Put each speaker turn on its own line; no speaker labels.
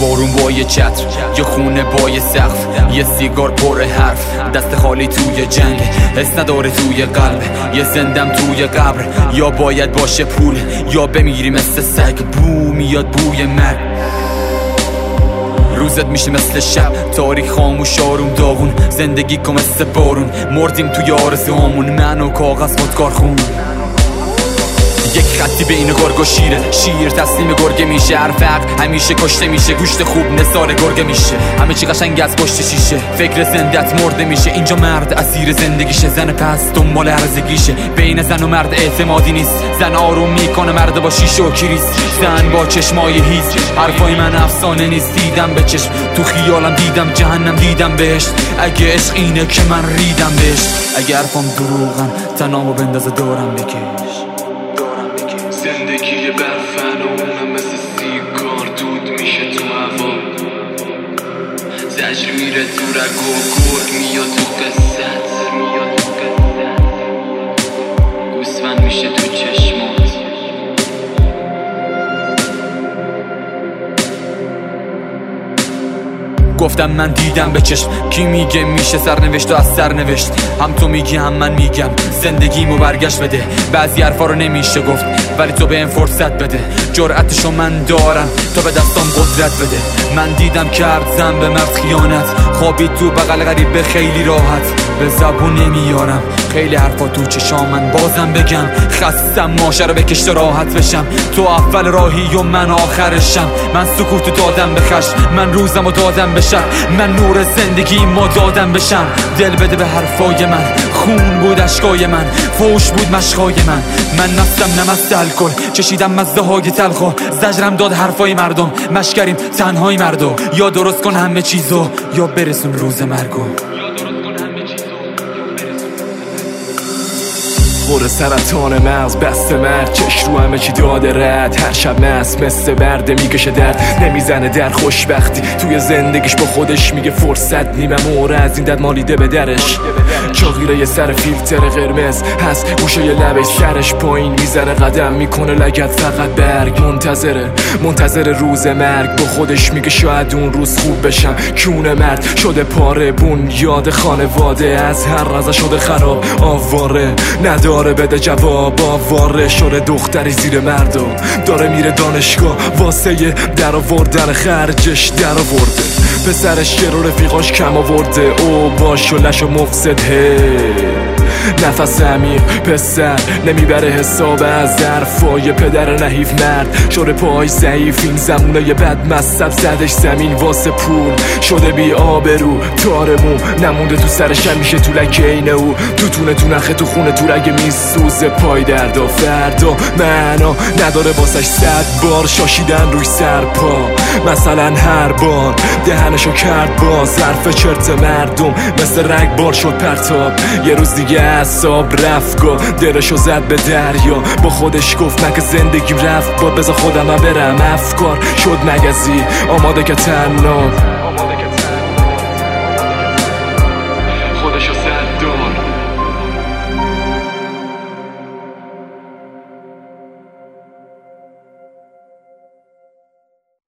بارون با یه چتر، یه خونه با یه سقف، یه سیگار پر حرف، دست خالی توی جنگ، حس نداره توی قلب، یه زندم توی قبر. یا باید باشه پول یا بمیری مثل سگ، بو میاد بوی مرگ. روزت میشه مثل شب، تاریک خاموش آروم داغون، زندگی کن مثل بارون، مردیم توی آرزوامون، من و کاغذ خودکار خون. یک خطی بین گرگ و شیره، شیر تسلیم گرگه میشه، حرف حق همیشه کشته میشه، گوشت خوب نثار گرگه میشه، همه چی قشنگ از پشت شیشه، فکر زندت مرده میشه. اینجا مرد اسیر زندگیشه، زن پس دنبال هرزگیشه، بین زن و مرد اعتمادی نیست، زن آروم میکنه مرد با شیشه و کریس، زن با چشمای هیز. حرفای من افسانه نیست، دیدم به چشم، تو خیالم دیدم جهنم، دیدم بهشت. اگه عشق اینه که من ریدم بهش، اگه حرفم دروغن تنامو بندازه دورم بکش.
زندگی برفن و اونم مثل سیگار دود میشه تو هوا، زجر میره تو رگ و گرگ میاد تو قصت، گوسفند میشه تو چشمات.
گفتم من دیدم به چشم، کی میگه میشه سرنوشت و از سرنوشت، هم تو میگی هم من میگم، زندگیمو برگشت بده. بعضی حرفا رو نمیشه گفت ولی تو بهم فرصت بده، جرأتشو من دارم تا به دستام قدرت بده. من دیدم کرد زن به مرد خیانت، خوابید تو بغل غریبه خیلی راحت، به زبون نمیارم خیلی حرفا تو چشام، من بازم بگم خستم ماشه رو بکش تا راحت بشم. تو اول راهی و من آخرشم، من سکوتو دادم به خشم، من روزمو دادم به شب، من نور زندگیمو دادم بشم. دل بده به حرفای من، خون بود اشکای من، فوش بود مشقای من نستم نمست الکل، چشیدم مزه های تلخ و زجرم داد حرفای مردم. مشکریم تنهای مردم، یا درست کن همه چیزو یا برسون روز مرگو.
خور سرطان مغز بسته مرد، چش رو همه چی داده رد، هر شب مست مثل برده میکشه درد، نمیزنه در خوشبختی توی زندگیش با خودش میگه فرصت نیمه موره از این دد مالیده به درش. چاقیره یه سر فیلتر قرمز هست، گوشه یه لبش سرش پایین میزنه، قدم میکنه لگد فقط برگ، منتظر روز مرگ، با خودش میگه شاید اون روز خوب بشم. کونه مرد شده پاره بون، یاد خانواده از هر رزه شده خراب، آواره نداره بده جواب، آواره شده دختری زیر مردم، داره میره دانشگاه واسه در آوردن خرجش در آورده، پسرش رو رفیقاش کم آورده، او با شلش و مفسده. نفس عمیق پسر نمیبره حساب از ظرفای پدر نحیف، مرد شده پای ضعیف، این زمونه یه بد مصب زدش زمین واسه پول، شده بی آبرو تارمو، نمونده تو سرش میشه تو لکه او، تو تونه تو نخه تو خونه تو رگ میسوزه، پای دردا فردا معنا نداره واسش 100 بار شاشیدن روی سرپا، مثلا هر بار دهنشو کرد با ظرف چرت مردم، مثل رگ بار شد پرتاب، یه روز دیگه اعصاب رفت گا، دلشو زد به دریا، با خودش گفت من که زندگیم رفت با، بذار خودم برم، افکار شد مگزی آماده که تناب.